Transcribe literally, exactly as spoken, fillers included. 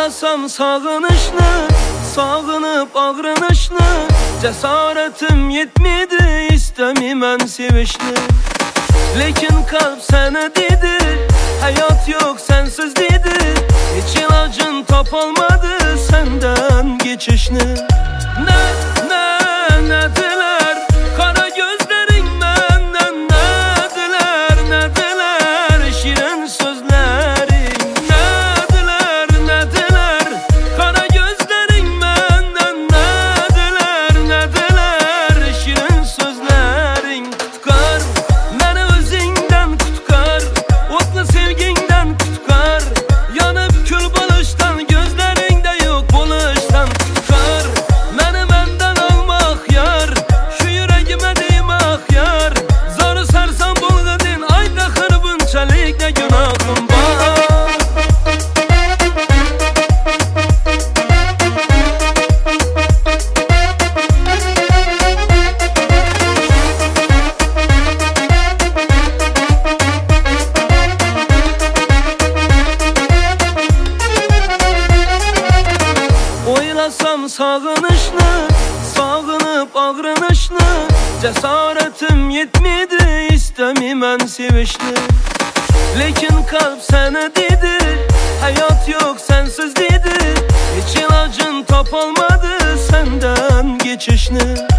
Oylasam sağınışını, sağınıp ağrınışını, cesaretim yetmedi, istemimən sevişni. Lekin kalp seni dedi, hayat yok sensiz dedi. Hiç ilacın tapılmadı senden geçişni. Ne, ne, nediler, kara gözlerin benden nediler, nediler, şirin sözlerin nediler, nediler, kara gözlerin benden nediler, nediler, şirin sözlerin. Tutkar beni özünden, tutkar otlu sevginden, tutkar yanıp kül balıştan, gözlerinde yok buluştan. Tutkar beni benden almak yar, şu yüreğime değmek yar. Zarı sarsan bulgadın, ayda hırbın çelik, ne günahım var. Oylasam sağınışını, sağınıp ağrınışını, cesaretim yetmedi, istemimən sevişni. Lekin kalp seni dedi, hayat yok sensiz dedi. Hiç ilacın tapılmadı senden geçişni.